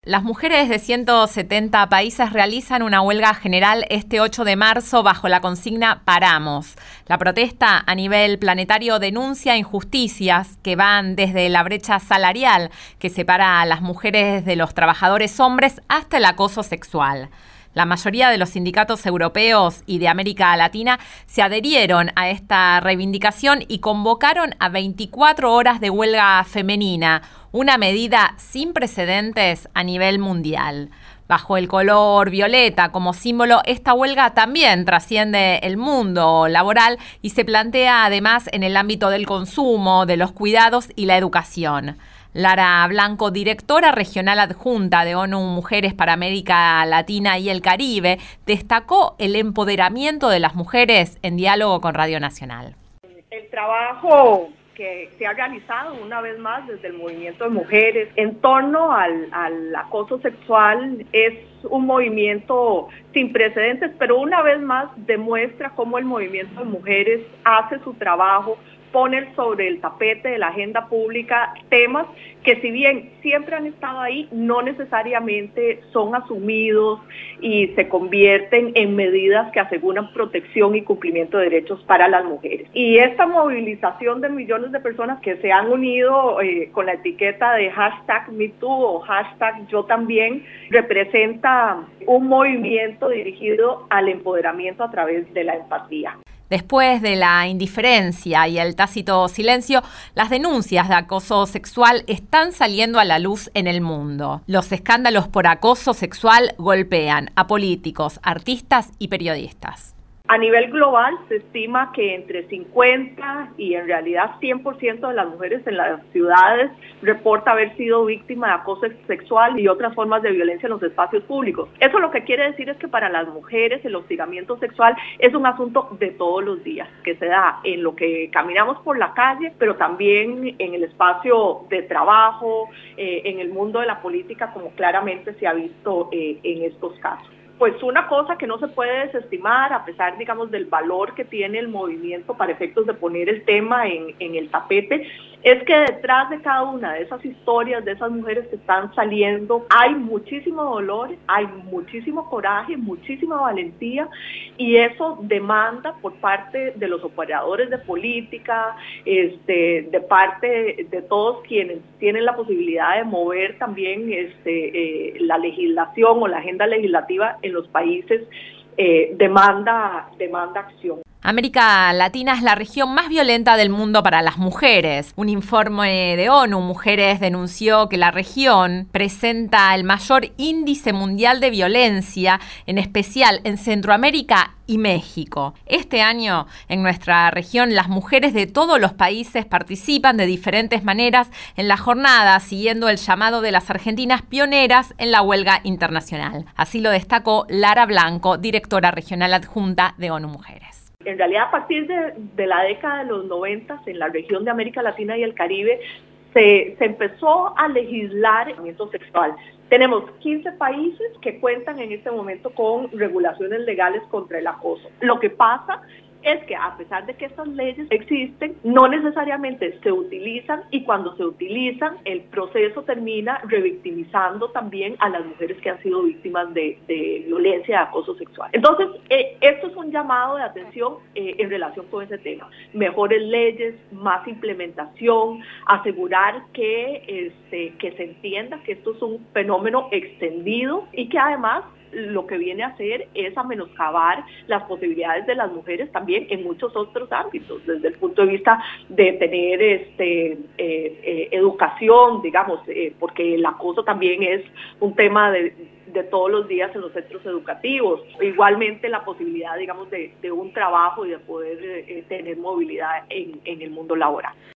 Las mujeres de 170 países realizan una huelga general este 8 de marzo bajo la consigna Paramos. La protesta a nivel planetario denuncia injusticias que van desde la brecha salarial que separa a las mujeres de los trabajadores hombres hasta el acoso sexual. La mayoría de los sindicatos europeos y de América Latina se adherieron a esta reivindicación y convocaron a 24 horas de huelga femenina, una medida sin precedentes a nivel mundial. Bajo el color violeta como símbolo, esta huelga también trasciende el mundo laboral y se plantea además en el ámbito del consumo, de los cuidados y la educación. Lara Blanco, directora regional adjunta de ONU Mujeres para América Latina y el Caribe, destacó el empoderamiento de las mujeres en diálogo con Radio Nacional. El trabajo que se ha realizado una vez más desde el movimiento de mujeres en torno al acoso sexual es un movimiento sin precedentes, pero una vez más demuestra cómo el movimiento de mujeres hace su trabajo, pone sobre el tapete de la agenda pública temas que, si bien siempre han estado ahí, no necesariamente son asumidos y se convierten en medidas que aseguran protección y cumplimiento de derechos para las mujeres. Y esta movilización de millones de personas que se han unido con la etiqueta de #MeToo o #YoTambién representa un movimiento dirigido al empoderamiento a través de la empatía. Después de la indiferencia y el tácito silencio, las denuncias de acoso sexual están saliendo a la luz en el mundo. Los escándalos por acoso sexual golpean a políticos, artistas y periodistas. A nivel global se estima que entre 50 y en realidad 100% de las mujeres en las ciudades reporta haber sido víctima de acoso sexual y otras formas de violencia en los espacios públicos. Eso lo que quiere decir es que para las mujeres el hostigamiento sexual es un asunto de todos los días, que se da en lo que caminamos por la calle, pero también en el espacio de trabajo, en el mundo de la política, como claramente se ha visto en estos casos. Pues una cosa que no se puede desestimar, a pesar, digamos, del valor que tiene el movimiento para efectos de poner el tema en el tapete, es que detrás de cada una de esas historias, de esas mujeres que están saliendo, hay muchísimo dolor, hay muchísimo coraje, muchísima valentía, y eso demanda por parte de los operadores de política, de parte de todos quienes tienen la posibilidad de mover también la legislación o la agenda legislativa en los países, demanda acción. América Latina es la región más violenta del mundo para las mujeres. Un informe de ONU Mujeres denunció que la región presenta el mayor índice mundial de violencia, en especial en Centroamérica y México. Este año, en nuestra región, las mujeres de todos los países participan de diferentes maneras en la jornada, siguiendo el llamado de las argentinas pioneras en la huelga internacional. Así lo destacó Lara Blanco, directora regional adjunta de ONU Mujeres. En realidad, a partir de la década de los 90, en la región de América Latina y el Caribe, se empezó a legislar el acoso sexual. Tenemos 15 países que cuentan en este momento con regulaciones legales contra el acoso. Lo que pasa es que, a pesar de que estas leyes existen, no necesariamente se utilizan, y cuando se utilizan, el proceso termina revictimizando también a las mujeres que han sido víctimas de violencia, de acoso sexual. Entonces, esto es un llamado de atención en relación con ese tema. Mejores leyes, más implementación, asegurar que se entienda que esto es un fenómeno extendido y que además lo que viene a hacer es a menoscabar las posibilidades de las mujeres también en muchos otros ámbitos, desde el punto de vista de tener educación, digamos, porque el acoso también es un tema de todos los días en los centros educativos. Igualmente la posibilidad, digamos, de un trabajo y de poder tener movilidad en el mundo laboral.